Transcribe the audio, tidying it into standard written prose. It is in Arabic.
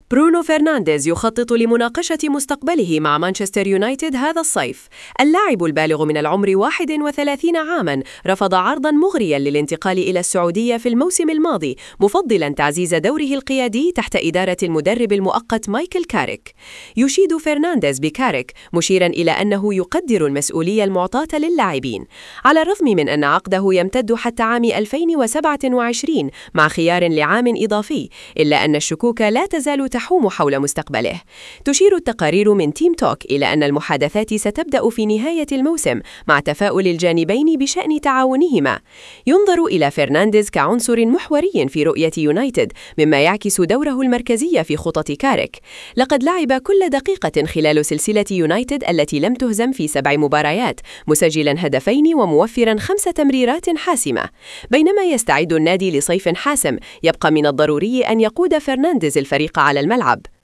برونو فرنانديز يخطط لمناقشة مستقبله مع مانشستر يونايتد هذا الصيف. اللاعب البالغ من العمر 31 عاماً رفض عرضاً مغرياً للانتقال إلى السعودية في الموسم الماضي، مفضلاً تعزيز دوره القيادي تحت إدارة المدرب المؤقت مايكل كاريك. يشيد فرنانديز بكاريك مشيراً إلى أنه يقدر المسؤولية المعطاة للاعبين، على الرغم من أن عقده يمتد حتى عام 2027 مع خيار لعام إضافي، إلا أن الشكوك لا تزال تحوم حول مستقبله. تشير التقارير من تيم توك إلى أن المحادثات ستبدأ في نهاية الموسم مع تفاؤل الجانبين بشأن تعاونهما. ينظر إلى فرنانديز كعنصر محوري في رؤية يونايتد، مما يعكس دوره المركزي في خطط كاريك. لقد لعب كل دقيقة خلال سلسلة يونايتد التي لم تهزم في 7 مباريات، مسجلا هدفين وموفرا 5 تمريرات حاسمة. بينما يستعد النادي لصيف حاسم، يبقى من الضروري أن يقود فرنانديز الفريق على الملعب.